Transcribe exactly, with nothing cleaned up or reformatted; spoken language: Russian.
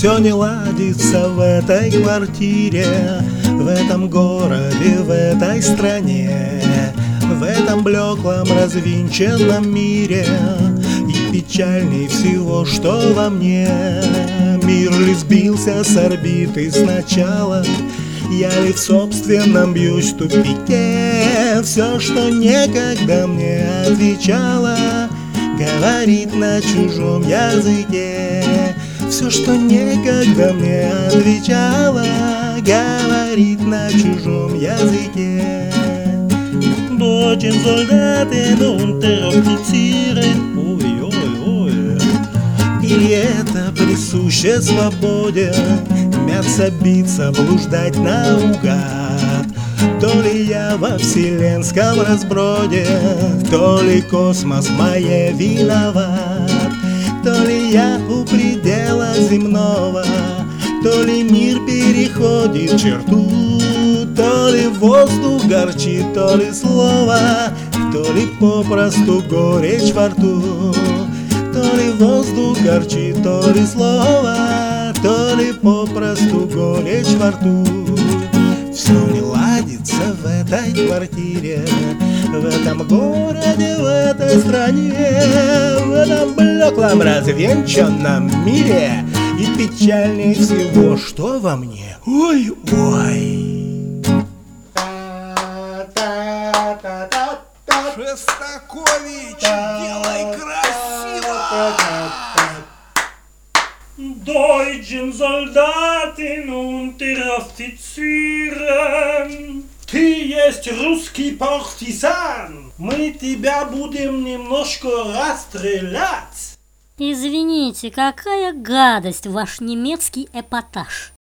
Все не ладится в этой квартире, в этом городе, в этой стране, в этом блеклом развинченном мире. И печальней всего, что во мне мир ли сбился с орбиты сначала, я ли в собственном бьюсь в тупике. Все, что некогда мне отвечало, говорит на чужом языке. Все, что некогда мне отвечало, говорит на чужом языке. Deutschen Soldaten unteroffizieren. Ой, ой, ой. И это присуще свободе, мяться, биться, блуждать наугад. То ли я во вселенском разброде, то ли космос в моей виноват, то ли я у предела земного, то ли мир переходит черту, то ли воздух горчит, то ли слово, то ли попросту горечь во рту. То ли воздух горчит, то ли слово, то ли попросту горечь во рту. Все не ладится в этой квартире, в этом городе, в этой стране, в этом блеклом развенчанном мире. И печальнее всего, что во мне. Ой-ой. Шостакович, делай красиво! Deutschen Soldaten unteroffizieren. Ты есть русский партизан. Мы тебя будем немножко расстрелять. Извините, какая гадость ваш немецкий эпатаж.